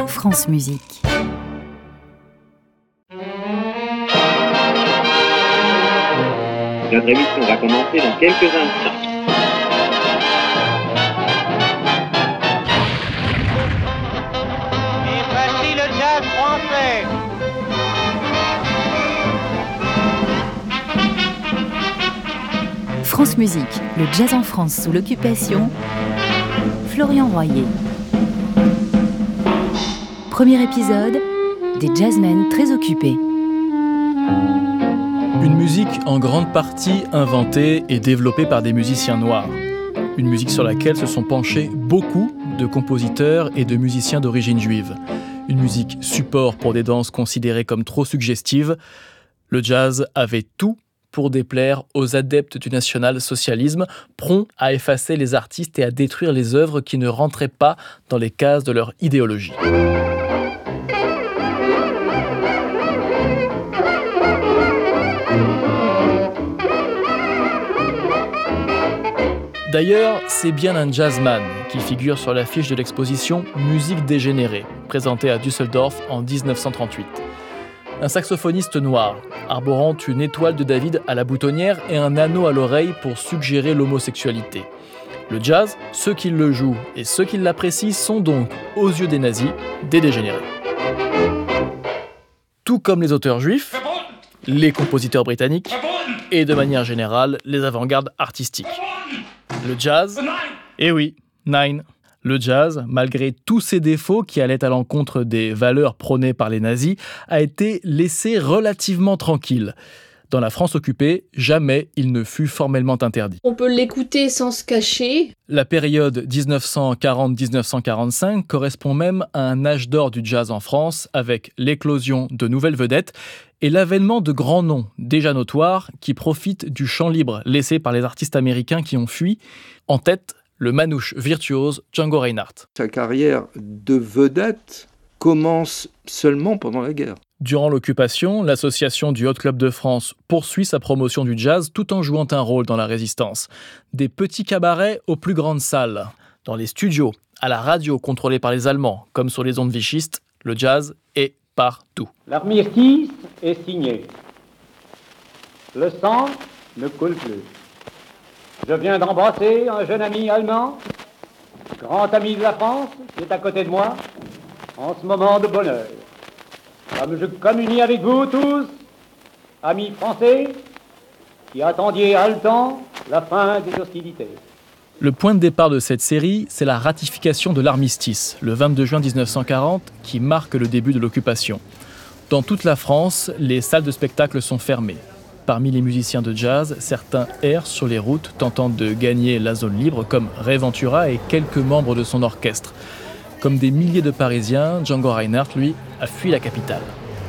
France Musique. Notre émission va commencer dans quelques instants. Et voici le jazz français. France Musique, le jazz en France sous l'occupation. Florian Royer. Premier épisode, des jazzmen très occupés. Une musique en grande partie inventée et développée par des musiciens noirs. Une musique sur laquelle se sont penchés beaucoup de compositeurs et de musiciens d'origine juive. Une musique support pour des danses considérées comme trop suggestives. Le jazz avait tout pour déplaire aux adeptes du national-socialisme, prompts à effacer les artistes et à détruire les œuvres qui ne rentraient pas dans les cases de leur idéologie. D'ailleurs, c'est bien un jazzman qui figure sur l'affiche de l'exposition Musique dégénérée, présentée à Düsseldorf en 1938. Un saxophoniste noir, arborant une étoile de David à la boutonnière et un anneau à l'oreille pour suggérer l'homosexualité. Le jazz, ceux qui le jouent et ceux qui l'apprécient sont donc, aux yeux des nazis, des dégénérés. Tout comme les auteurs juifs, les compositeurs britanniques et de manière générale, les avant-gardes artistiques. Le jazz, eh oui, Nine. Le jazz, malgré tous ses défauts qui allaient à l'encontre des valeurs prônées par les nazis, a été laissé relativement tranquille. Dans la France occupée, jamais il ne fut formellement interdit. On peut l'écouter sans se cacher. La période 1940-1945 correspond même à un âge d'or du jazz en France, avec l'éclosion de nouvelles vedettes et l'avènement de grands noms déjà notoires qui profitent du champ libre laissé par les artistes américains qui ont fui. En tête, le manouche virtuose Django Reinhardt. Sa carrière de vedette commence seulement pendant la guerre. Durant l'occupation, l'association du Hot Club de France poursuit sa promotion du jazz tout en jouant un rôle dans la résistance. Des petits cabarets aux plus grandes salles, dans les studios, à la radio contrôlée par les Allemands, comme sur les ondes vichistes, le jazz est partout. L'armistice est signé. Le sang ne coule plus. Je viens d'embrasser un jeune ami allemand, grand ami de la France, qui est à côté de moi, en ce moment de bonheur. Comme je communie avec vous tous, amis français, qui attendiez haletant la fin des hostilités. Le point de départ de cette série, c'est la ratification de l'armistice, le 22 juin 1940, qui marque le début de l'occupation. Dans toute la France, les salles de spectacle sont fermées. Parmi les musiciens de jazz, certains errent sur les routes tentant de gagner la zone libre, comme Ray Ventura et quelques membres de son orchestre. Comme des milliers de Parisiens, Django Reinhardt, lui, a fui la capitale.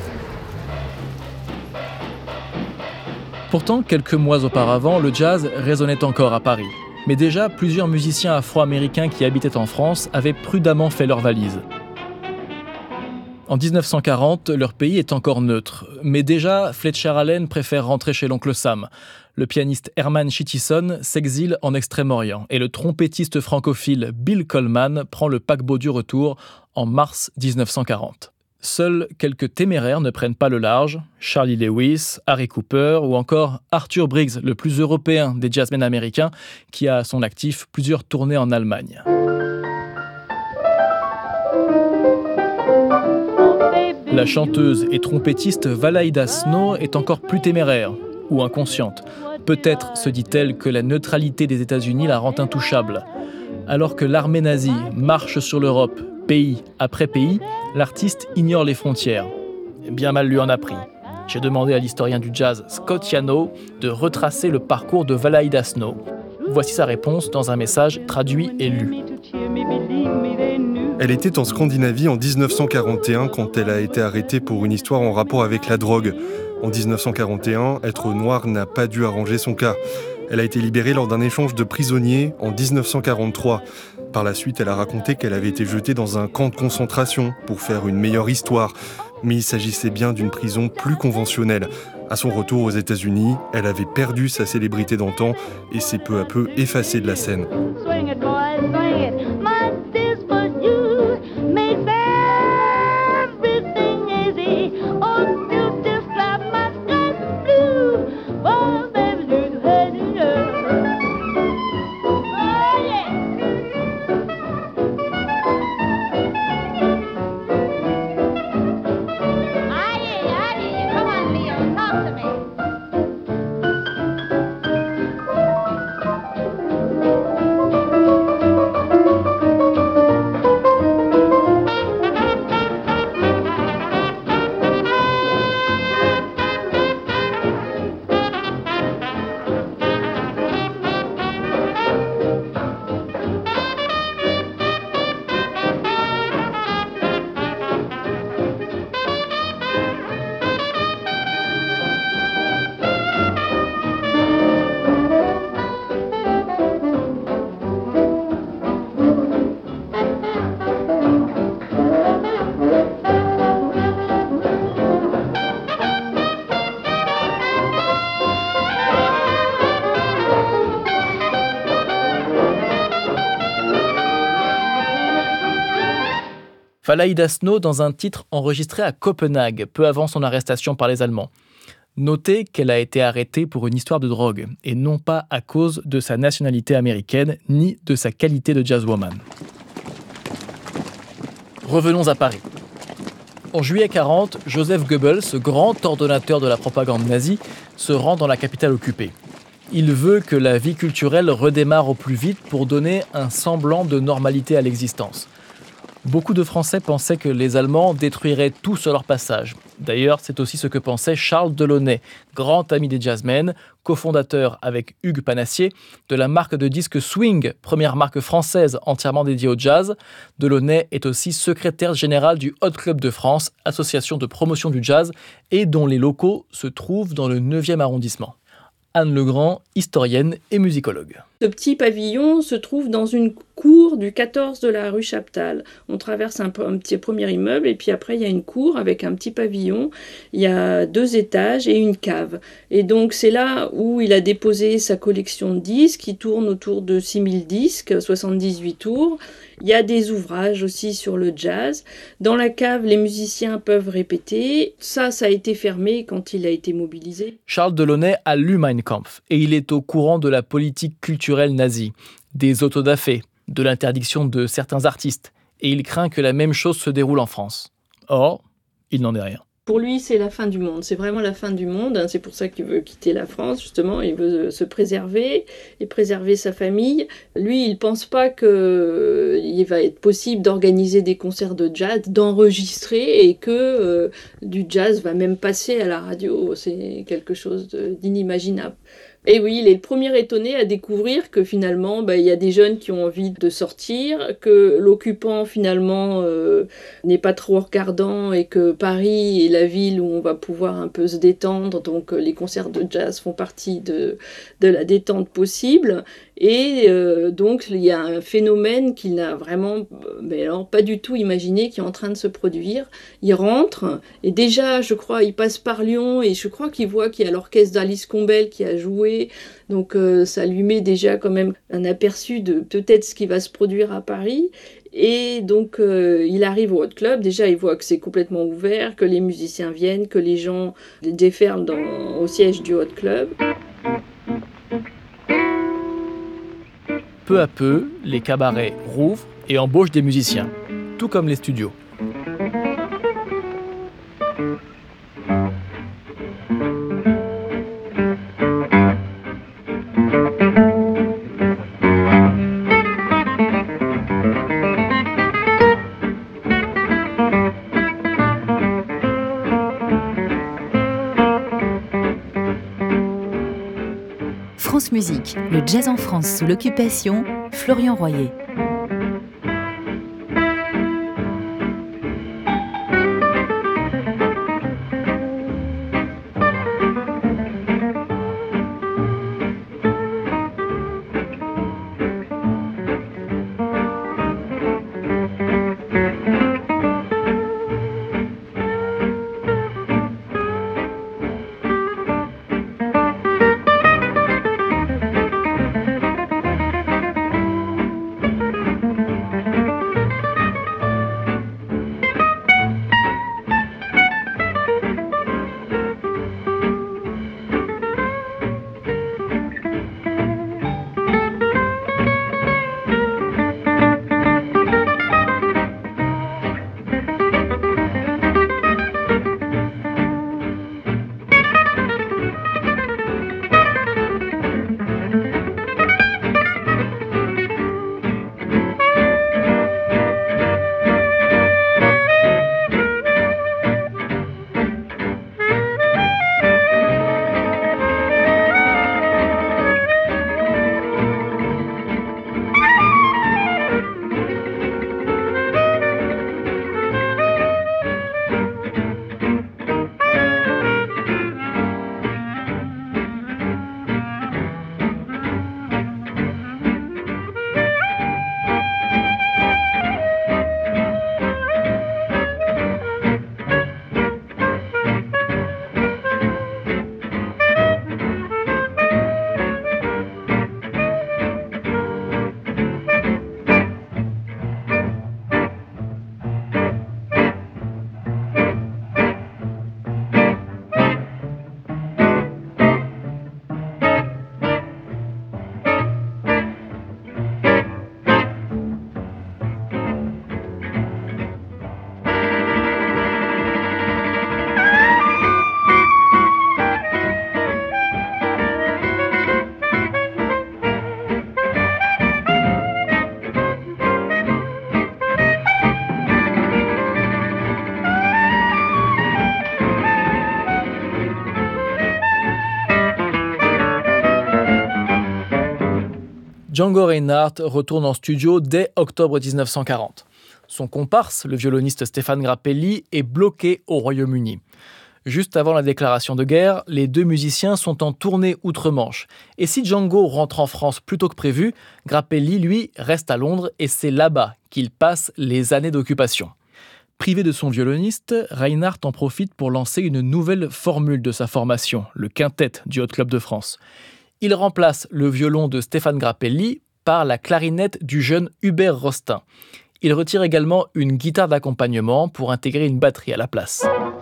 Pourtant, quelques mois auparavant, le jazz résonnait encore à Paris. Mais déjà, plusieurs musiciens afro-américains qui habitaient en France avaient prudemment fait leurs valises. En 1940, leur pays est encore neutre. Mais déjà, Fletcher Allen préfère rentrer chez l'oncle Sam. Le pianiste Herman Chittison s'exile en Extrême-Orient. Et le trompettiste francophile Bill Coleman prend le paquebot du retour en mars 1940. Seuls quelques téméraires ne prennent pas le large. Charlie Lewis, Harry Cooper ou encore Arthur Briggs, le plus européen des jazzmen américains, qui a à son actif plusieurs tournées en Allemagne. La chanteuse et trompettiste Valaida Snow est encore plus téméraire, ou inconsciente. Peut-être se dit-elle que la neutralité des États-Unis la rend intouchable. Alors que l'armée nazie marche sur l'Europe, pays après pays, l'artiste ignore les frontières. Bien mal lui en a pris. J'ai demandé à l'historien du jazz Scott Yanow de retracer le parcours de Valaida Snow. Voici sa réponse dans un message traduit et lu. Elle était en Scandinavie en 1941 quand elle a été arrêtée pour une histoire en rapport avec la drogue. En 1941, être noire n'a pas dû arranger son cas. Elle a été libérée lors d'un échange de prisonniers en 1943. Par la suite, elle a raconté qu'elle avait été jetée dans un camp de concentration pour faire une meilleure histoire. Mais il s'agissait bien d'une prison plus conventionnelle. À son retour aux États-Unis, elle avait perdu sa célébrité d'antan et s'est peu à peu effacée de la scène. Swing it, boys, swing it. My this for you. Make that Falaïda Snow dans un titre enregistré à Copenhague, peu avant son arrestation par les Allemands. Notez qu'elle a été arrêtée pour une histoire de drogue, et non pas à cause de sa nationalité américaine, ni de sa qualité de jazzwoman. Revenons à Paris. En juillet 40, Joseph Goebbels, grand ordonnateur de la propagande nazie, se rend dans la capitale occupée. Il veut que la vie culturelle redémarre au plus vite pour donner un semblant de normalité à l'existence. Beaucoup de Français pensaient que les Allemands détruiraient tout sur leur passage. D'ailleurs, c'est aussi ce que pensait Charles Delaunay, grand ami des jazzmen, cofondateur avec Hugues Panassier de la marque de disques Swing, première marque française entièrement dédiée au jazz. Delaunay est aussi secrétaire général du Hot Club de France, association de promotion du jazz, et dont les locaux se trouvent dans le 9e arrondissement. Anne Legrand, historienne et musicologue. Ce petit pavillon se trouve dans une cour du 14 de la rue Chaptal. On traverse un petit premier immeuble et puis après il y a une cour avec un petit pavillon. Il y a 2 étages et une cave. Et donc c'est là où il a déposé sa collection de disques qui tourne autour de 6000 disques, 78 tours. Il y a des ouvrages aussi sur le jazz. Dans la cave, les musiciens peuvent répéter. Ça a été fermé quand il a été mobilisé. Charles Delaunay a lu Mein Kampf et il est au courant de la politique culturelle nazie, des autodafés, de l'interdiction de certains artistes, et il craint que la même chose se déroule en France. Or, il n'en est rien. Pour lui, c'est la fin du monde. C'est vraiment la fin du monde. C'est pour ça qu'il veut quitter la France, justement. Il veut se préserver et préserver sa famille. Lui, il ne pense pas qu'il va être possible d'organiser des concerts de jazz, d'enregistrer et que du jazz va même passer à la radio. C'est quelque chose d'inimaginable. Et oui, il est le premier étonné à découvrir que finalement, il y a des jeunes qui ont envie de sortir, que l'occupant finalement n'est pas trop regardant et que Paris est la ville où on va pouvoir un peu se détendre. Donc les concerts de jazz font partie de la détente possible. Et donc il y a un phénomène qu'il n'a vraiment pas du tout imaginé qui est en train de se produire. Il rentre et déjà, je crois, il passe par Lyon et je crois qu'il voit qu'il y a l'orchestre d'Alice Combel qui a joué. Donc ça lui met déjà quand même un aperçu de peut-être ce qui va se produire à Paris. Et donc il arrive au Hot Club, déjà il voit que c'est complètement ouvert, que les musiciens viennent, que les gens déferlent au siège du Hot Club. Peu à peu, les cabarets rouvrent et embauchent des musiciens, tout comme les studios. France Musique, le jazz en France sous l'occupation, Florian Royer. Django Reinhardt retourne en studio dès octobre 1940. Son comparse, le violoniste Stéphane Grappelli, est bloqué au Royaume-Uni. Juste avant la déclaration de guerre, les deux musiciens sont en tournée outre-Manche. Et si Django rentre en France plus tôt que prévu, Grappelli, lui, reste à Londres et c'est là-bas qu'il passe les années d'occupation. Privé de son violoniste, Reinhardt en profite pour lancer une nouvelle formule de sa formation, le quintet du Hot Club de France. Il remplace le violon de Stéphane Grappelli par la clarinette du jeune Hubert Rostin. Il retire également une guitare d'accompagnement pour intégrer une batterie à la place.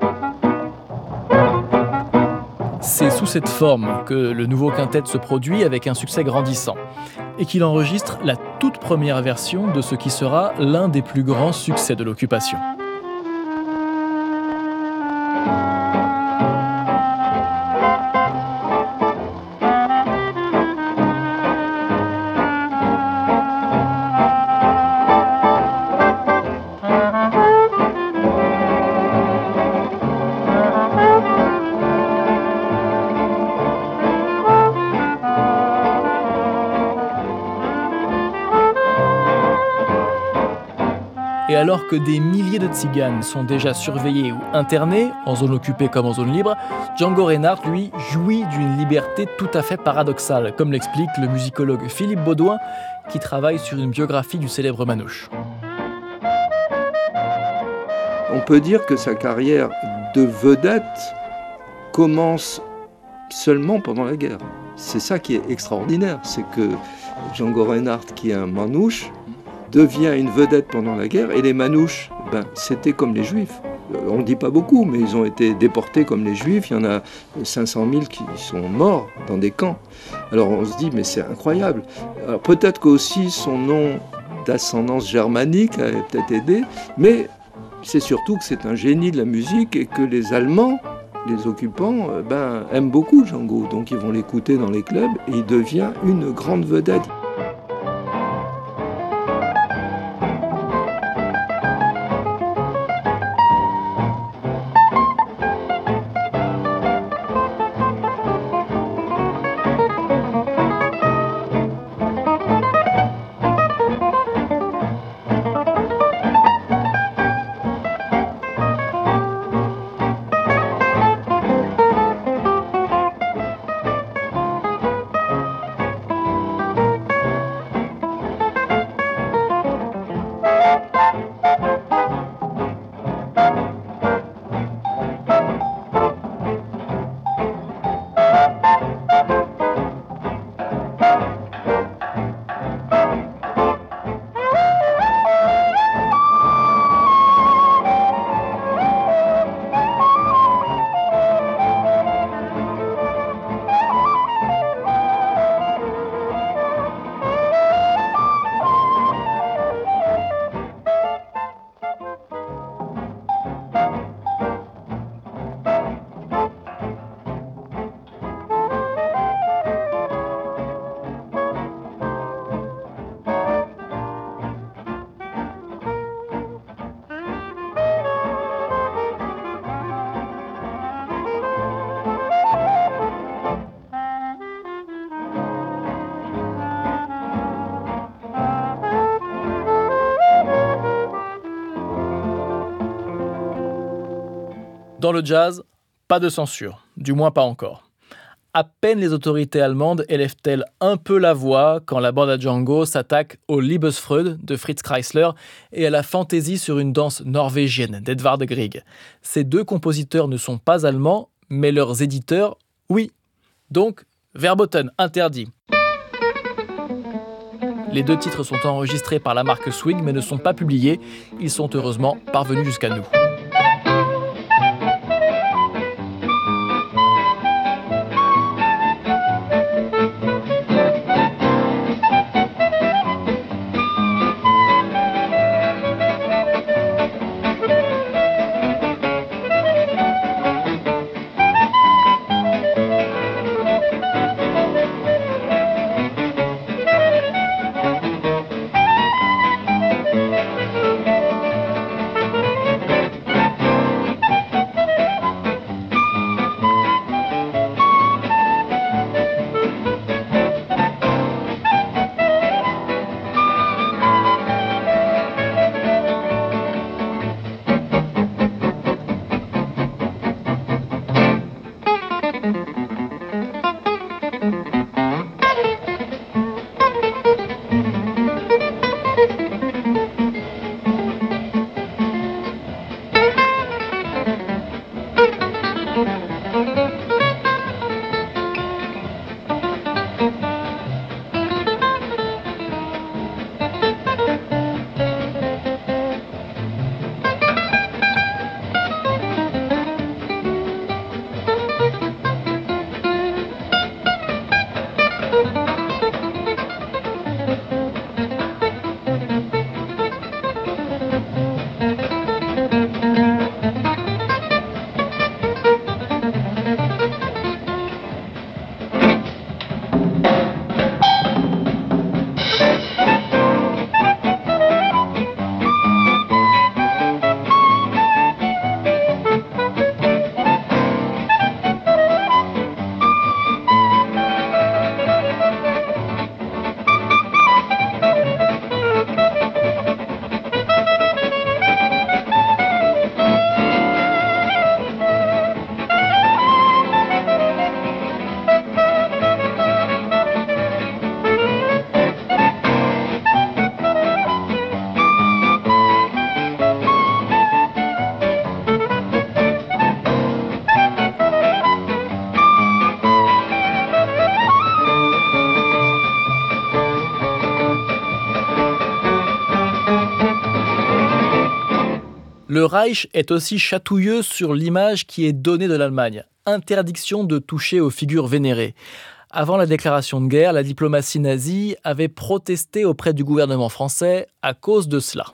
C'est sous cette forme que le nouveau quintet se produit avec un succès grandissant et qu'il enregistre la toute première version de ce qui sera l'un des plus grands succès de l'occupation. Et alors que des milliers de tziganes sont déjà surveillés ou internés, en zone occupée comme en zone libre, Django Reinhardt, lui, jouit d'une liberté tout à fait paradoxale, comme l'explique le musicologue Philippe Baudouin, qui travaille sur une biographie du célèbre Manouche. On peut dire que sa carrière de vedette commence seulement pendant la guerre. C'est ça qui est extraordinaire, c'est que Django Reinhardt, qui est un manouche, devient une vedette pendant la guerre, et les manouches, c'était comme les juifs. On ne le dit pas beaucoup, mais ils ont été déportés comme les juifs. Il y en a 500 000 qui sont morts dans des camps. Alors on se dit, mais c'est incroyable. Alors peut-être qu'aussi son nom d'ascendance germanique a peut-être aidé, mais c'est surtout que c'est un génie de la musique et que les Allemands, les occupants, aiment beaucoup Django. Donc ils vont l'écouter dans les clubs et il devient une grande vedette. Dans le jazz, pas de censure, du moins pas encore. À peine les autorités allemandes élèvent-elles un peu la voix quand la bande à Django s'attaque au Liebesfreude de Fritz Kreisler et à la fantaisie sur une danse norvégienne d'Edvard Grieg. Ces deux compositeurs ne sont pas allemands, mais leurs éditeurs, oui. Donc, Verboten interdit. Les deux titres sont enregistrés par la marque Swing mais ne sont pas publiés. Ils sont heureusement parvenus jusqu'à nous. Le Reich est aussi chatouilleux sur l'image qui est donnée de l'Allemagne. Interdiction de toucher aux figures vénérées. Avant la déclaration de guerre, la diplomatie nazie avait protesté auprès du gouvernement français à cause de cela.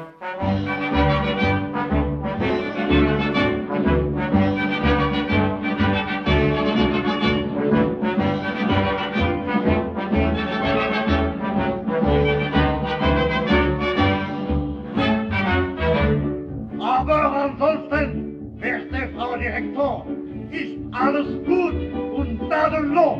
Aber ansonsten, werte Frau Direktor, ist alles gut und tadellos.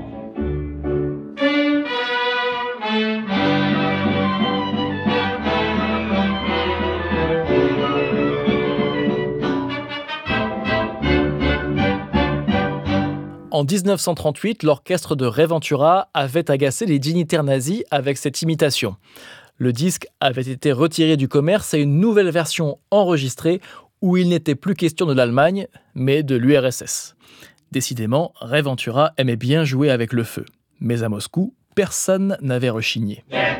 En 1938, l'orchestre de Ray Ventura avait agacé les dignitaires nazis avec cette imitation. Le disque avait été retiré du commerce et une nouvelle version enregistrée où il n'était plus question de l'Allemagne, mais de l'URSS. Décidément, Ray Ventura aimait bien jouer avec le feu. Mais à Moscou, personne n'avait rechigné.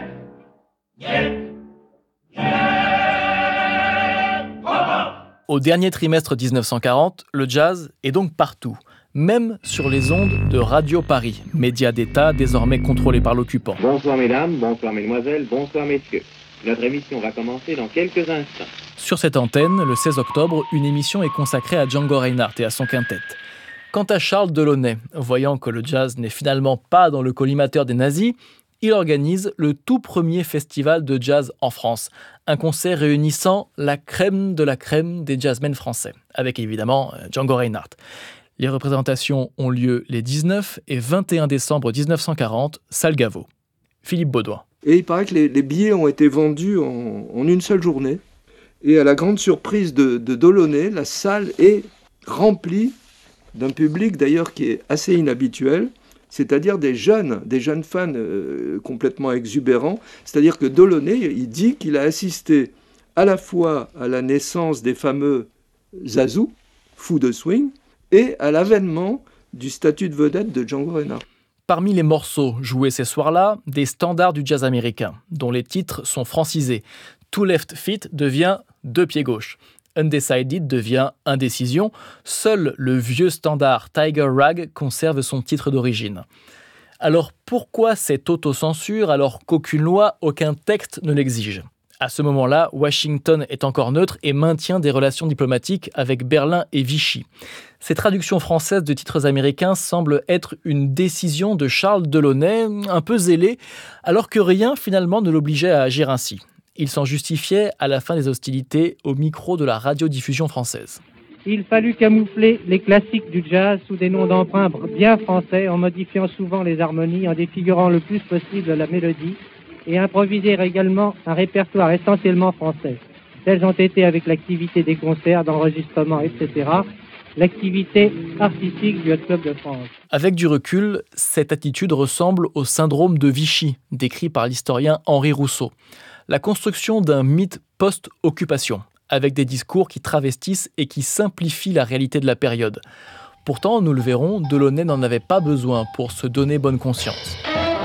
Au dernier trimestre 1940, le jazz est donc partout, même sur les ondes de Radio Paris, média d'État désormais contrôlé par l'occupant. Bonsoir mesdames, bonsoir mesdemoiselles, bonsoir messieurs. Notre émission va commencer dans quelques instants. Sur cette antenne, le 16 octobre, une émission est consacrée à Django Reinhardt et à son quintet. Quant à Charles Delaunay, voyant que le jazz n'est finalement pas dans le collimateur des nazis, il organise le tout premier festival de jazz en France, un concert réunissant la crème des jazzmen français, avec évidemment Django Reinhardt. Les représentations ont lieu les 19 et 21 décembre 1940, salle Gaveau. Philippe Baudouin. Et il paraît que les billets ont été vendus en une seule journée. Et à la grande surprise de Delaunay, la salle est remplie d'un public d'ailleurs qui est assez inhabituel, c'est-à-dire des jeunes fans complètement exubérants. C'est-à-dire que Delaunay, il dit qu'il a assisté à la fois à la naissance des fameux Zazou, fous de swing, et à l'avènement du statut de vedette de Django Reinhardt. Parmi les morceaux joués ces soirs-là, des standards du jazz américain, dont les titres sont francisés. Two Left Feet devient Deux pieds gauches. Undecided devient Indécision. Seul le vieux standard Tiger Rag conserve son titre d'origine. Alors pourquoi cette autocensure alors qu'aucune loi, aucun texte ne l'exige ? À ce moment-là, Washington est encore neutre et maintient des relations diplomatiques avec Berlin et Vichy. Ces traductions françaises de titres américains semblent être une décision de Charles Delaunay, un peu zélé, alors que rien finalement ne l'obligeait à agir ainsi. Il s'en justifiait à la fin des hostilités au micro de la radiodiffusion française. Il fallut camoufler les classiques du jazz sous des noms d'emprunt bien français, en modifiant souvent les harmonies, en défigurant le plus possible la mélodie, et improviser également un répertoire essentiellement français. Tels ont été, avec l'activité des concerts, d'enregistrements, etc., l'activité artistique du Hot Club de France. Avec du recul, cette attitude ressemble au syndrome de Vichy, décrit par l'historien Henri Rousseau. La construction d'un mythe post-occupation, avec des discours qui travestissent et qui simplifient la réalité de la période. Pourtant, nous le verrons, Delaunay n'en avait pas besoin pour se donner bonne conscience.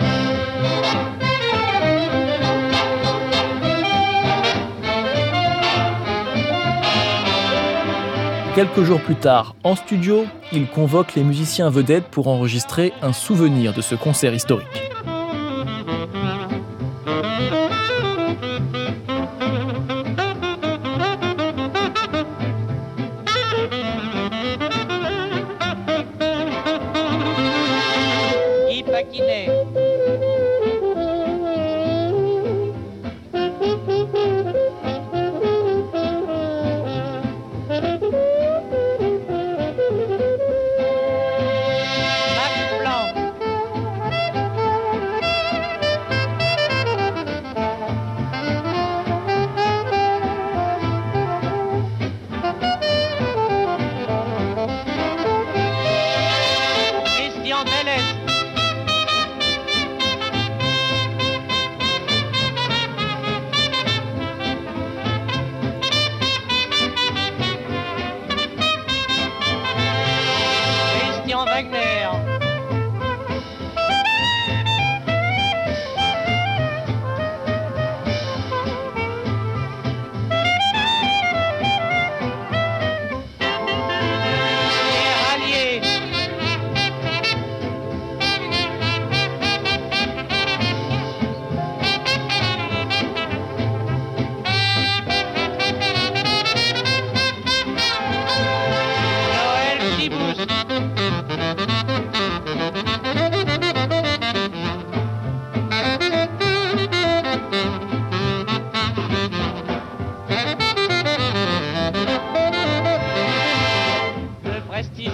Quelques jours plus tard, en studio, il convoque les musiciens vedettes pour enregistrer un souvenir de ce concert historique. Guy Paquinet.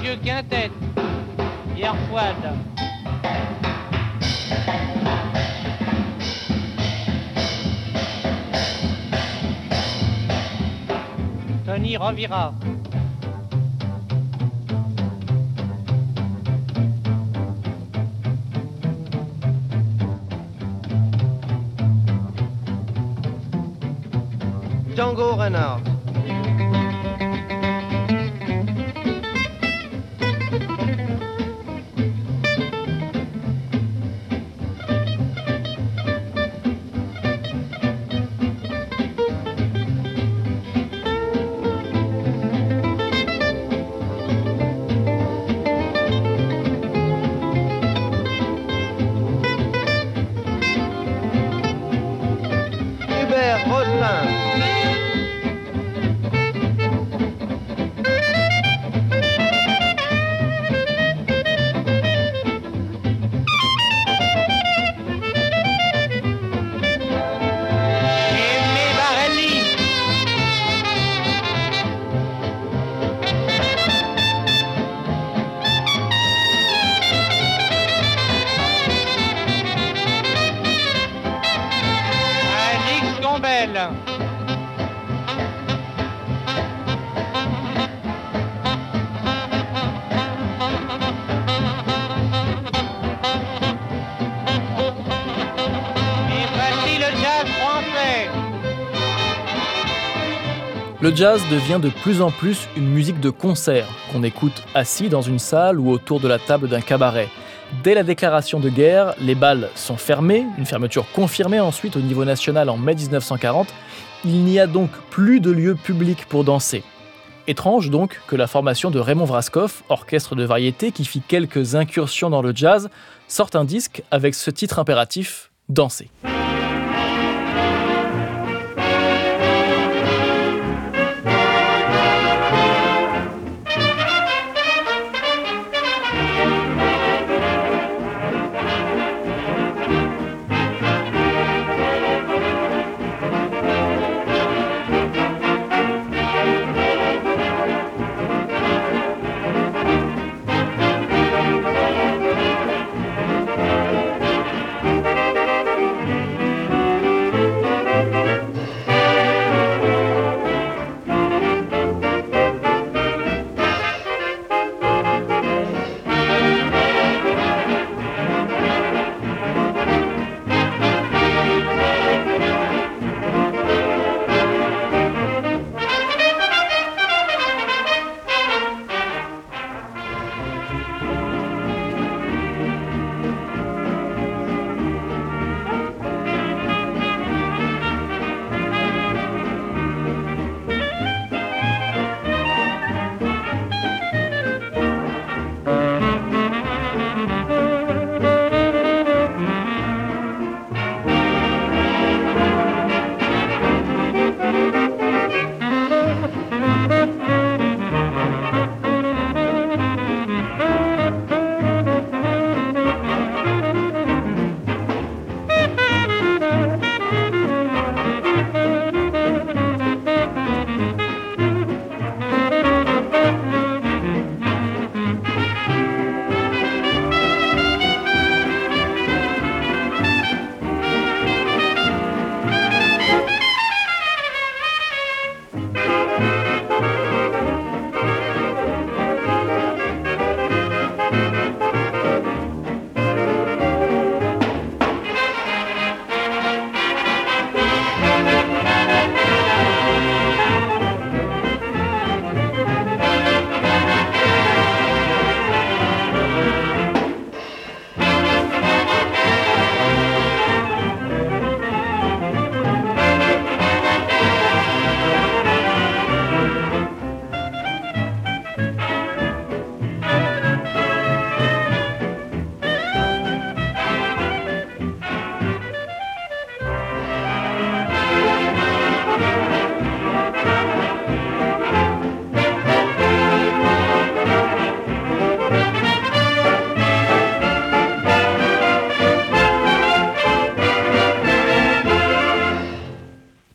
Monsieur Quintet, Pierre Fouad. Tony Rovira. Django Reinhardt. Hubert Roslin. Le jazz devient de plus en plus une musique de concert, qu'on écoute assis dans une salle ou autour de la table d'un cabaret. Dès la déclaration de guerre, les bals sont fermés, une fermeture confirmée ensuite au niveau national en mai 1940. Il n'y a donc plus de lieu public pour danser. Étrange donc que la formation de Raymond Vraskov, orchestre de variété qui fit quelques incursions dans le jazz, sorte un disque avec ce titre impératif, Danser.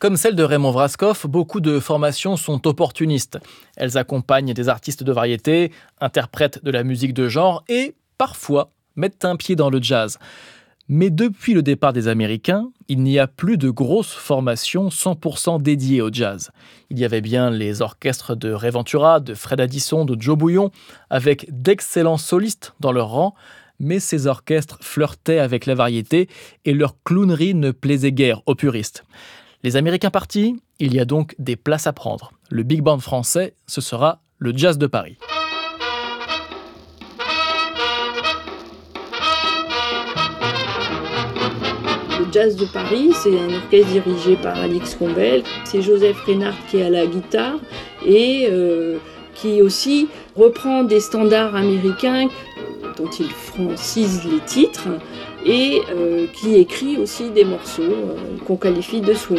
Comme celle de Raymond Vraskov, beaucoup de formations sont opportunistes. Elles accompagnent des artistes de variété, interprètent de la musique de genre et, parfois, mettent un pied dans le jazz. Mais depuis le départ des Américains, il n'y a plus de grosses formations 100% dédiées au jazz. Il y avait bien les orchestres de Ray Ventura, de Fred Addison, de Joe Bouillon, avec d'excellents solistes dans leur rang, mais ces orchestres flirtaient avec la variété et leur clownerie ne plaisait guère aux puristes. Les Américains partis, il y a donc des places à prendre. Le big band français, ce sera le Jazz de Paris. Le Jazz de Paris, c'est un orchestre dirigé par Alix Combel. C'est Joseph Reinhardt qui est à la guitare et qui aussi reprend des standards américains dont il francise les titres et qui écrit aussi des morceaux qu'on qualifie de swing.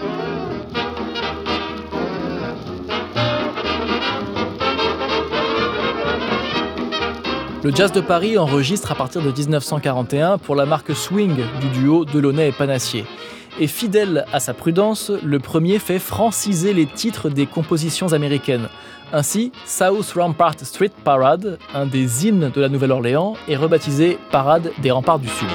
Le Jazz de Paris enregistre à partir de 1941 pour la marque Swing du duo Delaunay et Panassier. Et fidèle à sa prudence, le premier fait franciser les titres des compositions américaines. Ainsi, South Rampart Street Parade, un des hymnes de la Nouvelle-Orléans, est rebaptisé Parade des remparts du Sud.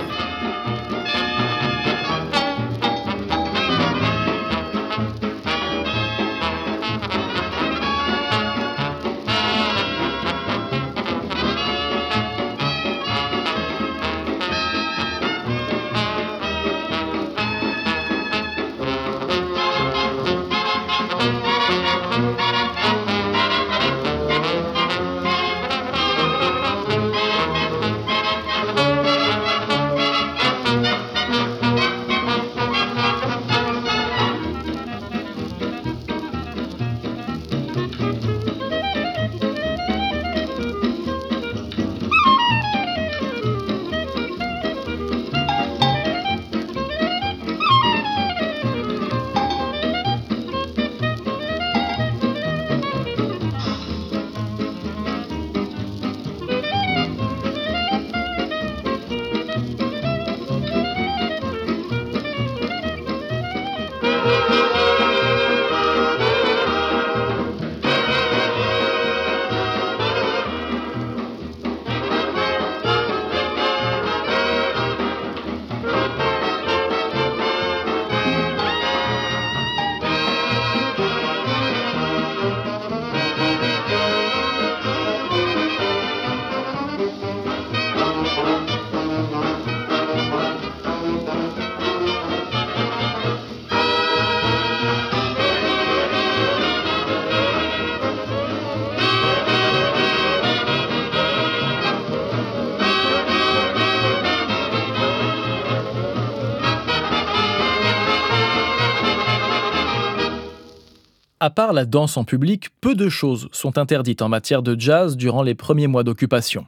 À part la danse en public, peu de choses sont interdites en matière de jazz durant les premiers mois d'occupation.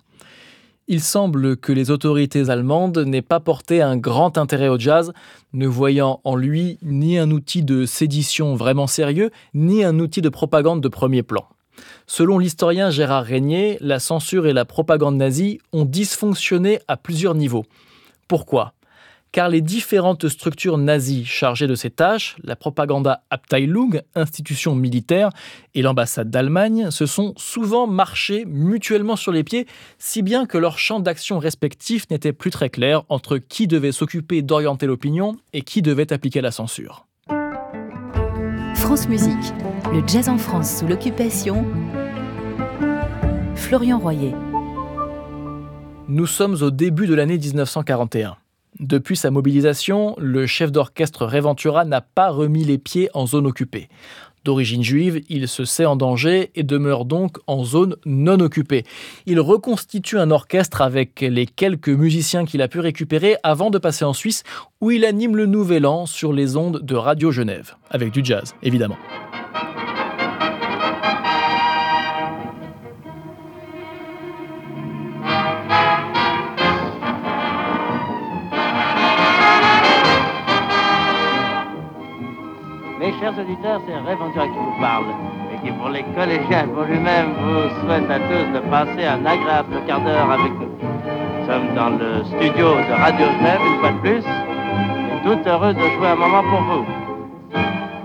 Il semble que les autorités allemandes n'aient pas porté un grand intérêt au jazz, ne voyant en lui ni un outil de sédition vraiment sérieux, ni un outil de propagande de premier plan. Selon l'historien Gérard Régnier, la censure et la propagande nazie ont dysfonctionné à plusieurs niveaux. Pourquoi ? Car les différentes structures nazies chargées de ces tâches, la Propaganda-Abteilung, institution militaire, et l'ambassade d'Allemagne, se sont souvent marchés mutuellement sur les pieds, si bien que leurs champs d'action respectifs n'étaient plus très clairs entre qui devait s'occuper d'orienter l'opinion et qui devait appliquer la censure. France Musique, le jazz en France sous l'occupation. Florian Royer. Nous sommes au début de l'année 1941. Depuis sa mobilisation, le chef d'orchestre Ray Ventura n'a pas remis les pieds en zone occupée. D'origine juive, il se sait en danger et demeure donc en zone non occupée. Il reconstitue un orchestre avec les quelques musiciens qu'il a pu récupérer avant de passer en Suisse, où il anime le Nouvel An sur les ondes de Radio Genève, avec du jazz, évidemment. Mes chers auditeurs, c'est Ray Ventura qui vous parle et qui, pour les collégiens et pour lui-même, vous souhaite à tous de passer un agréable quart d'heure avec nous. Nous sommes dans le studio de Radio Genève, une fois de plus, et tout heureux de jouer un moment pour vous.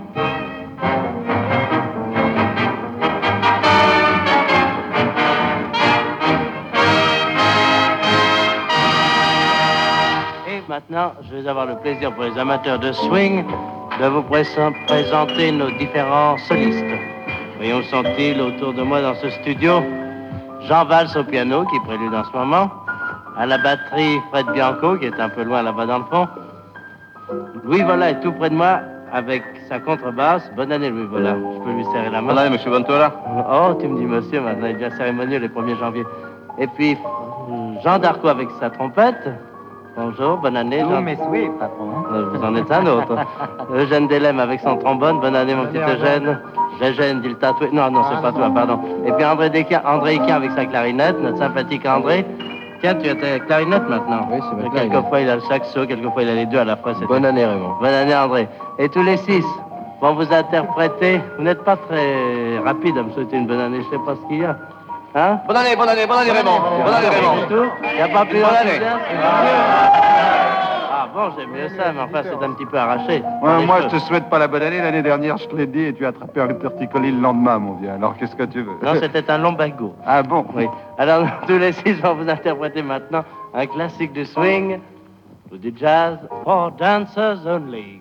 maintenant, je vais avoir le plaisir pour les amateurs de swing de vous présenter nos différents solistes. Voyons, sont-ils autour de moi dans ce studio? Jean Valls au piano, qui prélude en ce moment. À la batterie, Fred Bianco, qui est un peu loin là-bas dans le fond. Louis Vola est tout près de moi avec sa contrebasse. Bonne année, Louis Vola. Je peux lui serrer la main. Bonne année, monsieur Ventura. Oh, tu me dis monsieur, maintenant il devient cérémonieux le 1er janvier. Et puis, Jean Darco avec sa trompette. Bonjour, bonne année. Jean... Oui, patron. Vous en êtes un autre. Eugène Delem avec son trombone. Bonne année, mon petit Eugène. Eugène, dit le tatoué. Non, c'est pas toi, pardon. Et puis André Iquin avec sa clarinette, notre sympathique André. Tiens, tu as ta clarinette maintenant. Oui, c'est ma clarinette. Quelquefois, il a le saxo, quelquefois, il a les deux à la fois. Bonne année, Raymond. Bonne année, André. Et tous les 6 vont vous interpréter. Vous n'êtes pas très rapide à me souhaiter une bonne année. Je sais pas ce qu'il y a. Hein? Bonne année, Raymond. Bonne année, Raymond. Il n'y a pas plus bonne année. Ah bon, j'aime mieux ça, mais enfin, c'est un petit peu arraché. Ouais, moi, je te souhaite pas la bonne année. L'année dernière, je te l'ai dit, et tu as attrapé un torticolis le lendemain, mon vieux. Alors, qu'est-ce que tu veux? Non, c'était un lumbago. Ah bon? Oui. Alors, tous les 6 vont vous interpréter maintenant un classique du swing ou du jazz, For Dancers Only.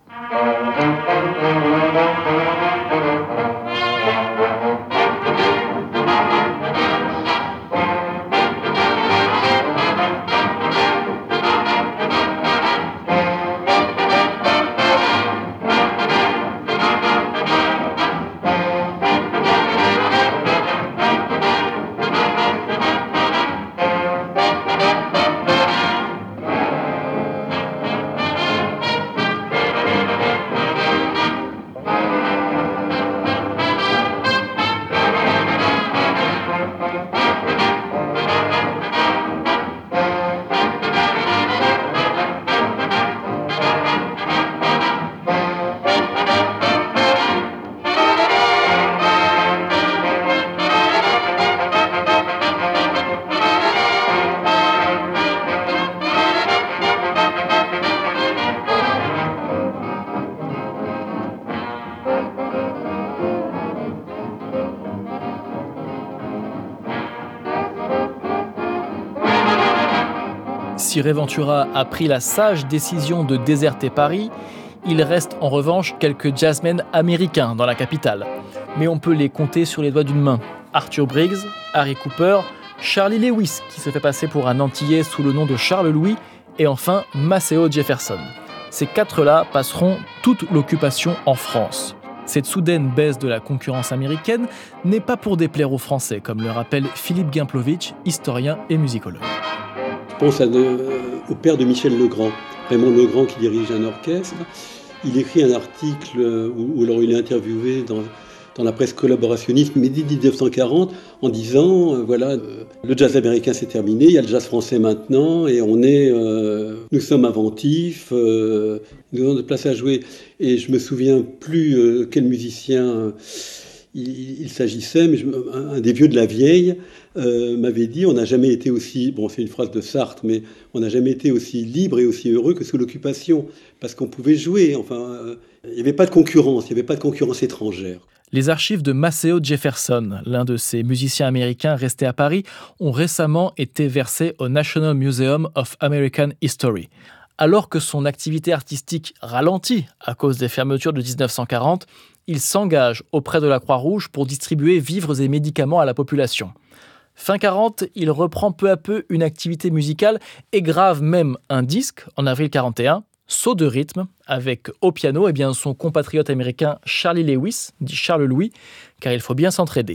Si Ray Ventura a pris la sage décision de déserter Paris, il reste en revanche quelques jazzmen américains dans la capitale. Mais on peut les compter sur les doigts d'une main. Arthur Briggs, Harry Cooper, Charlie Lewis, qui se fait passer pour un Antillais sous le nom de Charles Louis, et enfin Maceo Jefferson. Ces 4-là passeront toute l'occupation en France. Cette soudaine baisse de la concurrence américaine n'est pas pour déplaire aux Français, comme le rappelle Philippe Gimplovitch, historien et musicologue. Je pense au père de Michel Legrand, Raymond Legrand, qui dirige un orchestre. Il écrit un article où alors il est interviewé dans la presse collaborationniste, mais dès 1940, en disant voilà, le jazz américain c'est terminé, il y a le jazz français maintenant, et nous sommes inventifs, nous avons de place à jouer. Et je me souviens plus quel musicien il s'agissait, mais un des vieux de la vieille m'avait dit, on n'a jamais été aussi, bon c'est une phrase de Sartre, mais on n'a jamais été aussi libre et aussi heureux que sous l'occupation, parce qu'on pouvait jouer, il n'y avait pas de concurrence, il n'y avait pas de concurrence étrangère. Les archives de Maceo Jefferson, l'un de ces musiciens américains restés à Paris, ont récemment été versées au National Museum of American History. Alors que son activité artistique ralentit à cause des fermetures de 1940, il s'engage auprès de la Croix-Rouge pour distribuer vivres et médicaments à la population. Fin 40, il reprend peu à peu une activité musicale et grave même un disque en avril 41, Saut de rythme, avec au piano son compatriote américain Charlie Lewis, dit Charles Louis, car il faut bien s'entraider.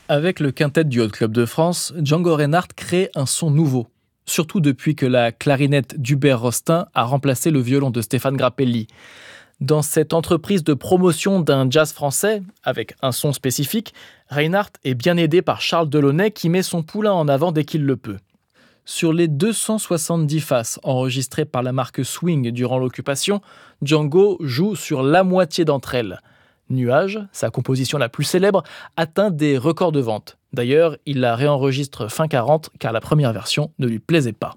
Avec le quintet du Hot Club de France, Django Reinhardt crée un son nouveau, surtout depuis que la clarinette d'Hubert Rostin a remplacé le violon de Stéphane Grappelli. Dans cette entreprise de promotion d'un jazz français, avec un son spécifique, Reinhardt est bien aidé par Charles Delaunay qui met son poulain en avant dès qu'il le peut. Sur les 270 faces enregistrées par la marque Swing durant l'occupation, Django joue sur la moitié d'entre elles. Nuages, sa composition la plus célèbre, atteint des records de vente. D'ailleurs, il la réenregistre fin 40 car la première version ne lui plaisait pas.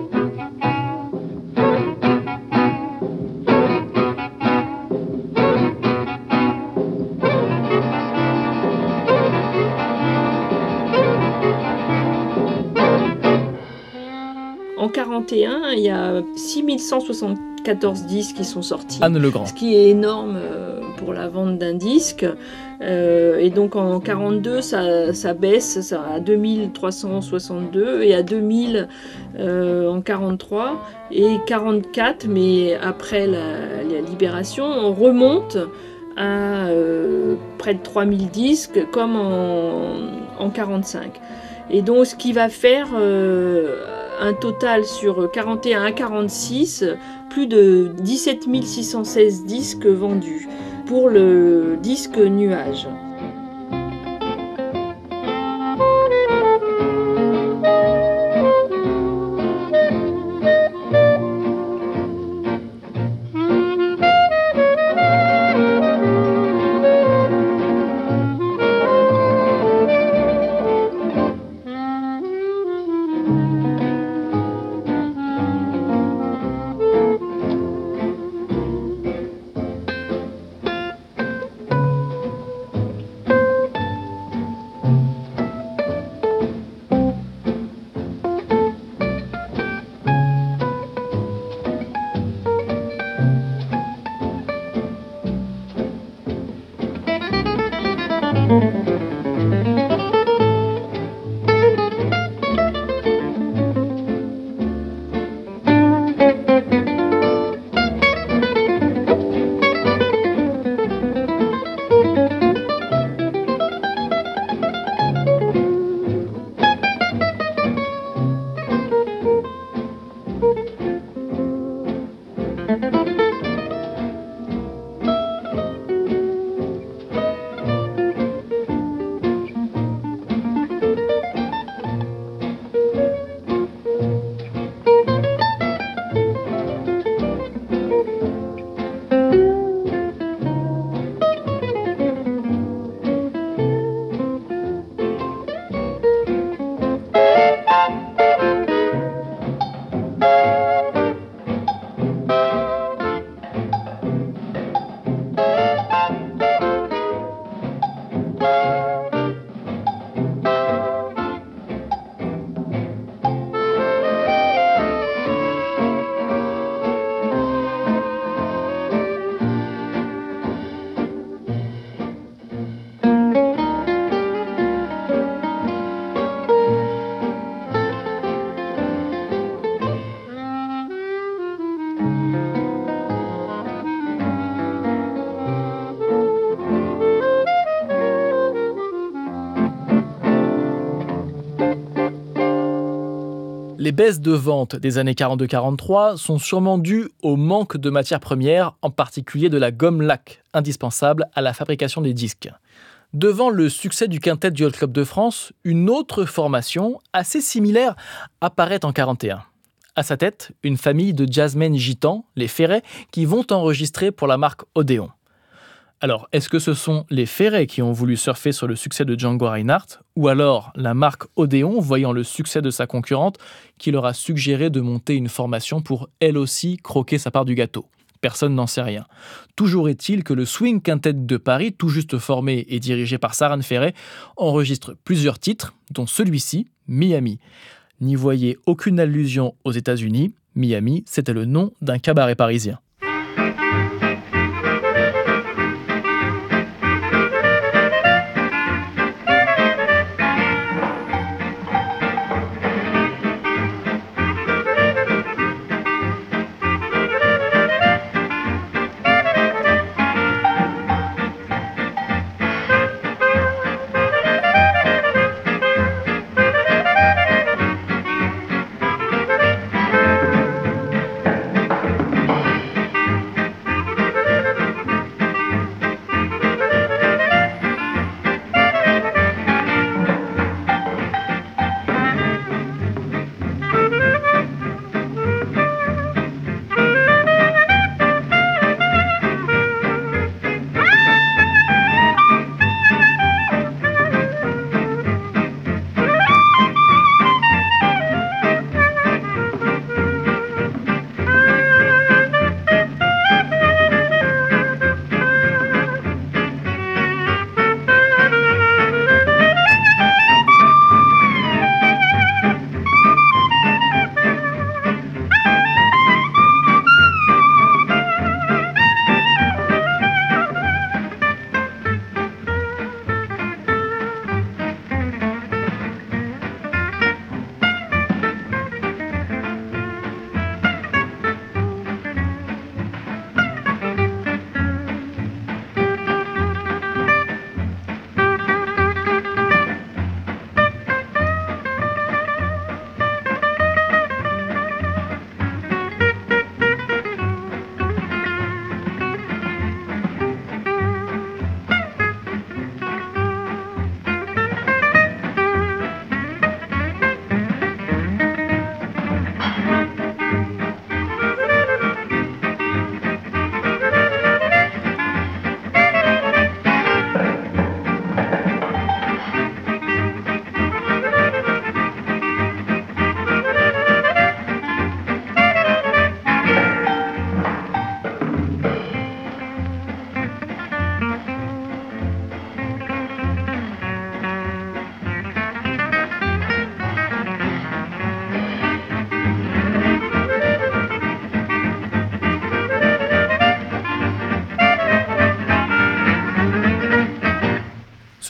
En 41, il y a 6174 disques qui sont sortis. Anne Legrand. Ce qui est énorme pour la vente d'un disque. Et donc en 42, ça baisse à 2362 et à 2000 en 43 et 44, mais après la libération, on remonte à près de 3000 disques comme en 45. Et donc ce qui va faire un total sur 41 à 46, plus de 17 616 disques vendus pour le disque Nuages. Les baisses de vente des années 42-43 sont sûrement dues au manque de matières premières, en particulier de la gomme laque, indispensable à la fabrication des disques. Devant le succès du quintet du Hot Club de France, une autre formation, assez similaire, apparaît en 41. À sa tête, une famille de jazzmen gitans, les Ferret, qui vont enregistrer pour la marque Odéon. Alors, est-ce que ce sont les Ferret qui ont voulu surfer sur le succès de Django Reinhardt, ou alors la marque Odéon, voyant le succès de sa concurrente, qui leur a suggéré de monter une formation pour elle aussi croquer sa part du gâteau? Personne n'en sait rien. Toujours est-il que le Swing Quintet de Paris, tout juste formé et dirigé par Saran Ferret, enregistre plusieurs titres, dont celui-ci, Miami. N'y voyez aucune allusion aux États-Unis, Miami, c'était le nom d'un cabaret parisien.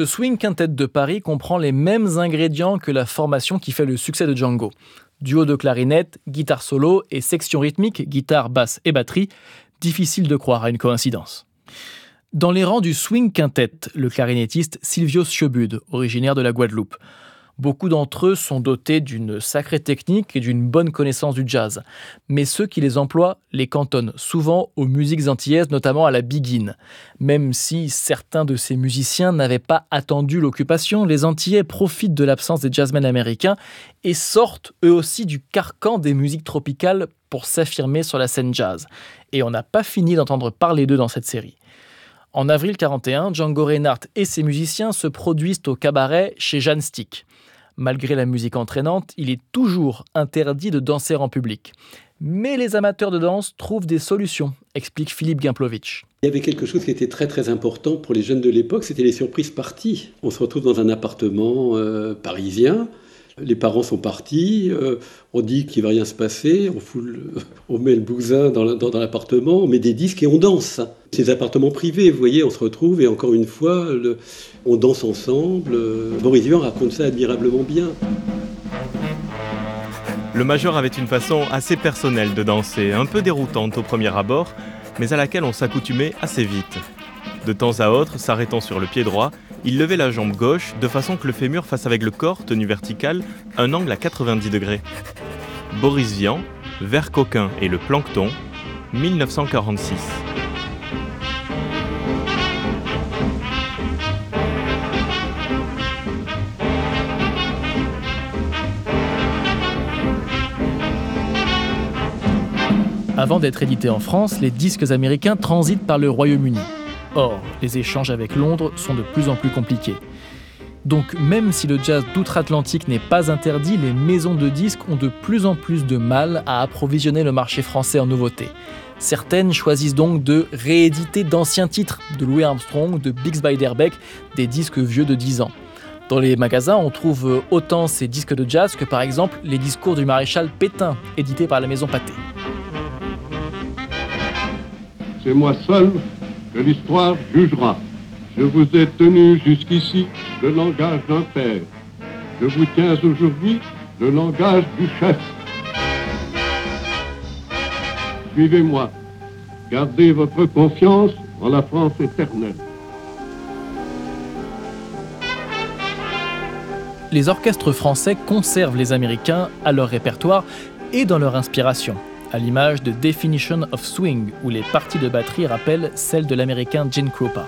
Ce swing quintet de Paris comprend les mêmes ingrédients que la formation qui fait le succès de Django. Duo de clarinette, guitare solo et section rythmique, guitare, basse et batterie. Difficile de croire à une coïncidence. Dans les rangs du swing quintet, le clarinettiste Silvio Siobud, originaire de la Guadeloupe. Beaucoup d'entre eux sont dotés d'une sacrée technique et d'une bonne connaissance du jazz. Mais ceux qui les emploient les cantonnent souvent aux musiques antillaises, notamment à la biguine. Même si certains de ces musiciens n'avaient pas attendu l'occupation, les Antillais profitent de l'absence des jazzmen américains et sortent eux aussi du carcan des musiques tropicales pour s'affirmer sur la scène jazz. Et on n'a pas fini d'entendre parler d'eux dans cette série. En avril 1941, Django Reinhardt et ses musiciens se produisent au cabaret chez Jeanne Stick. Malgré la musique entraînante, il est toujours interdit de danser en public. Mais les amateurs de danse trouvent des solutions, explique Philippe Gimplovitch. Il y avait quelque chose qui était très très important pour les jeunes de l'époque, c'était les surprises parties. On se retrouve dans un appartement parisien, les parents sont partis, on dit qu'il ne va rien se passer, on met le bousin dans l'appartement, on met des disques et on danse. Ces appartements privés, vous voyez, on se retrouve et encore une fois, on danse ensemble. Boris Vian raconte ça admirablement bien. Le major avait une façon assez personnelle de danser, un peu déroutante au premier abord, mais à laquelle on s'accoutumait assez vite. De temps à autre, s'arrêtant sur le pied droit, il levait la jambe gauche de façon que le fémur fasse avec le corps, tenu vertical, un angle à 90 degrés. Boris Vian, Vert coquin et le plancton, 1946. Avant d'être édités en France, les disques américains transitent par le Royaume-Uni. Or, les échanges avec Londres sont de plus en plus compliqués. Donc, même si le jazz d'outre-Atlantique n'est pas interdit, les maisons de disques ont de plus en plus de mal à approvisionner le marché français en nouveautés. Certaines choisissent donc de rééditer d'anciens titres de Louis Armstrong, de Bix Beiderbecke, des disques vieux de 10 ans. Dans les magasins, on trouve autant ces disques de jazz que par exemple les discours du maréchal Pétain, édités par la maison Pathé. C'est moi seul que l'histoire jugera. Je vous ai tenu jusqu'ici le langage d'un père. Je vous tiens aujourd'hui le langage du chef. Suivez-moi. Gardez votre confiance en la France éternelle. Les orchestres français conservent les Américains à leur répertoire et dans leur inspiration, à l'image de Definition of Swing, où les parties de batterie rappellent celles de l'américain Gene Krupa.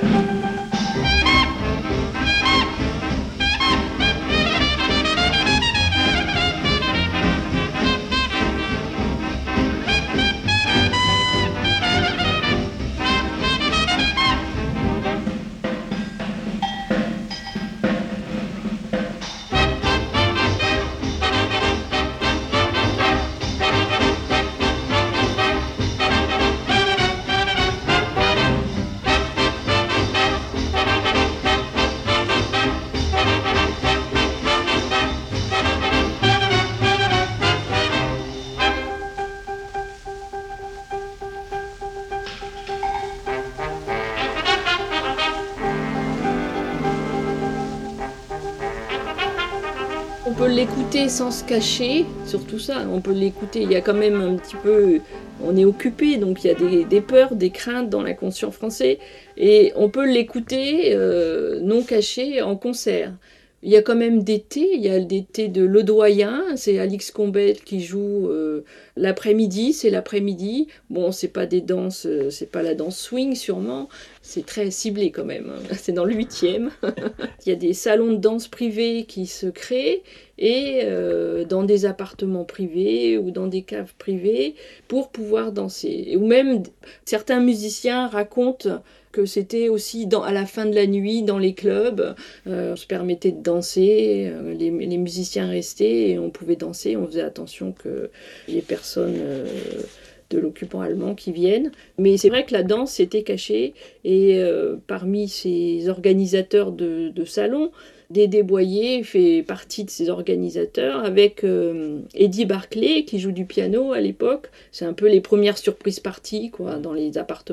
On peut l'écouter sans se cacher, surtout ça, on peut l'écouter, il y a quand même un petit peu, on est occupé, donc il y a des peurs, des craintes dans l'inconscient français, et on peut l'écouter non caché en concert. Il y a quand même des thés, il y a des thés de Le Doyen, c'est Alix Combet qui joue l'après-midi, c'est l'après-midi. Bon, c'est pas des danses, c'est pas la danse swing sûrement, c'est très ciblé quand même, hein. C'est dans le 8e. Il y a des salons de danse privés qui se créent et dans des appartements privés ou dans des caves privées pour pouvoir danser. Ou même certains musiciens racontent que c'était aussi à la fin de la nuit dans les clubs, on se permettait de danser, les musiciens restaient et on pouvait danser, on faisait attention que les personnes de l'occupant allemand qui viennent. Mais c'est vrai que la danse était cachée et parmi ces organisateurs de salons, Dédé Boyer fait partie de ces organisateurs avec Eddie Barclay qui joue du piano à l'époque. C'est un peu les premières surprises parties quoi, dans les appartements.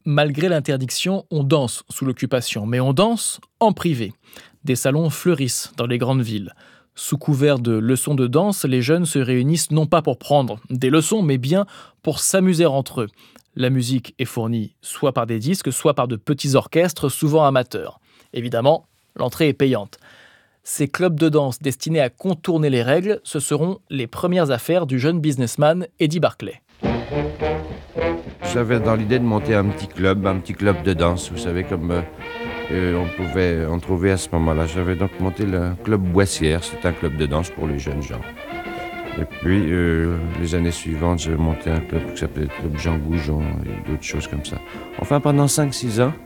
Malgré l'interdiction, on danse sous l'occupation, mais on danse en privé. Des salons fleurissent dans les grandes villes. Sous couvert de leçons de danse, les jeunes se réunissent non pas pour prendre des leçons, mais bien pour s'amuser entre eux. La musique est fournie soit par des disques, soit par de petits orchestres, souvent amateurs. Évidemment, l'entrée est payante. Ces clubs de danse destinés à contourner les règles, ce seront les premières affaires du jeune businessman Eddie Barclay. J'avais dans l'idée de monter un petit club de danse, vous savez, comme on pouvait en trouver à ce moment-là. J'avais donc monté le club Boissière, c'est un club de danse pour les jeunes gens. Et puis, les années suivantes, j'ai monté un club qui s'appelait le Club Jean Goujon et d'autres choses comme ça. Enfin, pendant 5-6 ans,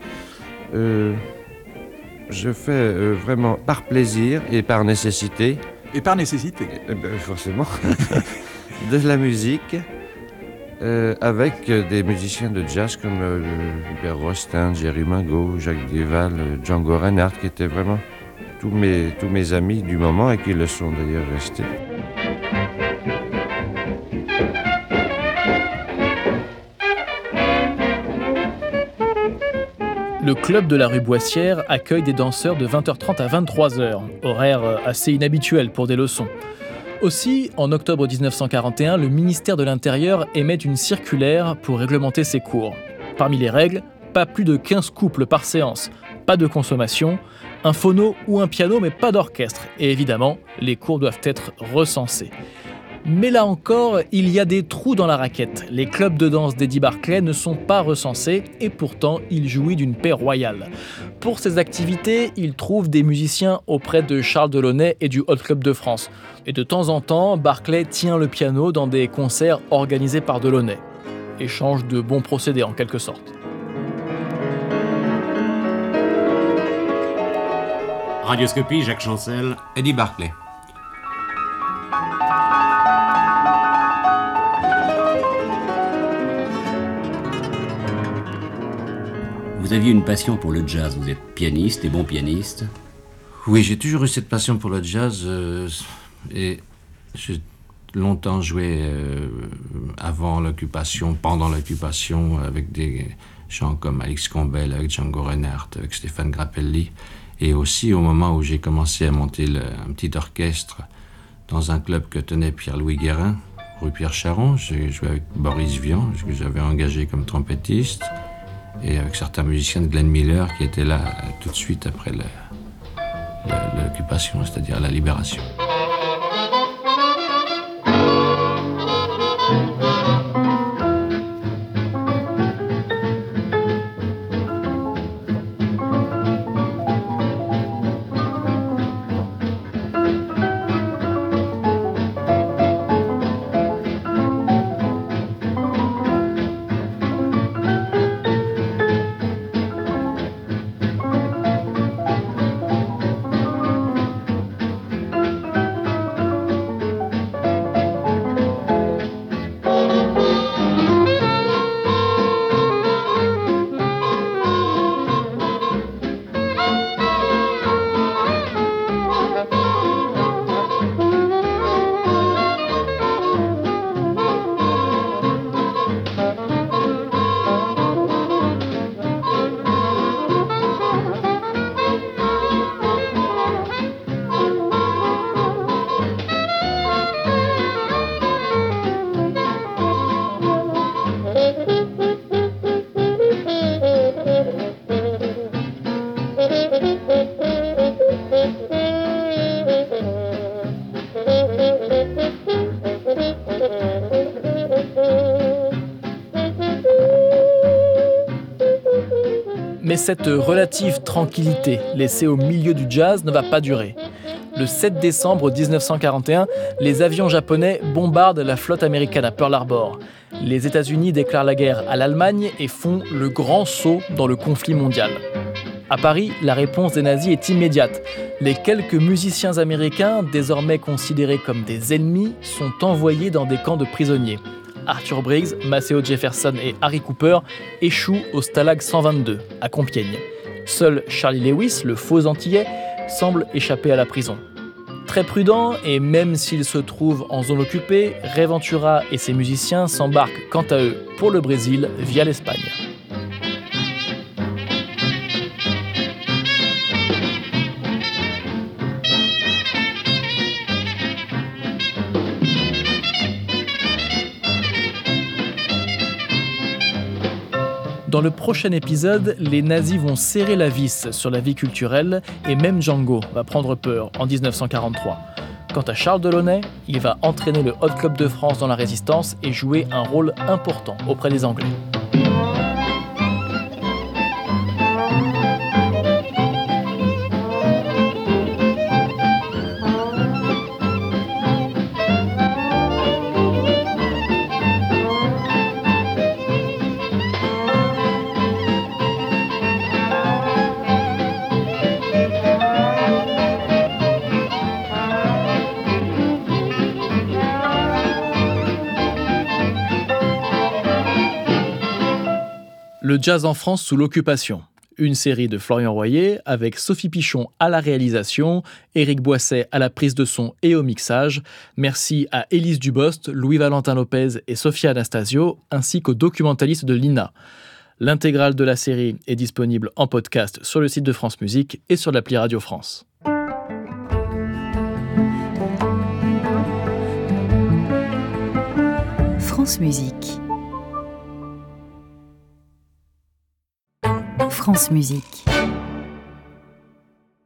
je fais vraiment par plaisir et par nécessité. Et par nécessité forcément. De la musique. Avec des musiciens de jazz comme Hubert Rostand, Jerry Mingot, Jacques Deval, Django Reinhardt, qui étaient vraiment tous mes amis du moment et qui le sont d'ailleurs restés. Le club de la rue Boissière accueille des danseurs de 20h30 à 23h, horaire assez inhabituel pour des leçons. Aussi, en octobre 1941, le ministère de l'Intérieur émet une circulaire pour réglementer ces cours. Parmi les règles, pas plus de 15 couples par séance, pas de consommation, un phono ou un piano mais pas d'orchestre. Et évidemment, les cours doivent être recensés. Mais là encore, il y a des trous dans la raquette. Les clubs de danse d'Eddie Barclay ne sont pas recensés et pourtant il jouit d'une paix royale. Pour ses activités, il trouve des musiciens auprès de Charles Delaunay et du Hot Club de France. Et de temps en temps, Barclay tient le piano dans des concerts organisés par Delaunay. Échange de bons procédés en quelque sorte. Radioscopie, Jacques Chancel, Eddie Barclay. Vous aviez une passion pour le jazz, vous êtes pianiste et bon pianiste. Oui, j'ai toujours eu cette passion pour le jazz et j'ai longtemps joué avant l'occupation, pendant l'occupation, avec des gens comme Alix Combel, avec Django Reinhardt, avec Stéphane Grappelli, et aussi au moment où j'ai commencé à monter un petit orchestre dans un club que tenait Pierre-Louis Guérin, rue Pierre Charon. J'ai joué avec Boris Vian, que j'avais engagé comme trompettiste, et avec certains musiciens de Glenn Miller qui étaient là tout de suite après l'occupation, c'est-à-dire la libération. Mais cette relative tranquillité laissée au milieu du jazz ne va pas durer. Le 7 décembre 1941, les avions japonais bombardent la flotte américaine à Pearl Harbor. Les États-Unis déclarent la guerre à l'Allemagne et font le grand saut dans le conflit mondial. À Paris, la réponse des nazis est immédiate. Les quelques musiciens américains, désormais considérés comme des ennemis, sont envoyés dans des camps de prisonniers. Arthur Briggs, Maceo Jefferson et Harry Cooper échouent au Stalag 122, à Compiègne. Seul Charlie Lewis, le faux antillais, semble échapper à la prison. Très prudent, et même s'il se trouve en zone occupée, Ray Ventura et ses musiciens s'embarquent quant à eux pour le Brésil via l'Espagne. Dans le prochain épisode, les nazis vont serrer la vis sur la vie culturelle et même Django va prendre peur en 1943. Quant à Charles Delaunay, il va entraîner le Hot Club de France dans la Résistance et jouer un rôle important auprès des Anglais. Le jazz en France sous l'occupation. Une série de Florian Royer avec Sophie Pichon à la réalisation, Éric Boisset à la prise de son et au mixage. Merci à Élise Dubost, Louis-Valentin Lopez et Sophia Anastasio, ainsi qu'aux documentalistes de l'INA. L'intégrale de la série est disponible en podcast sur le site de France Musique et sur l'appli Radio France. France Musique. France Musique.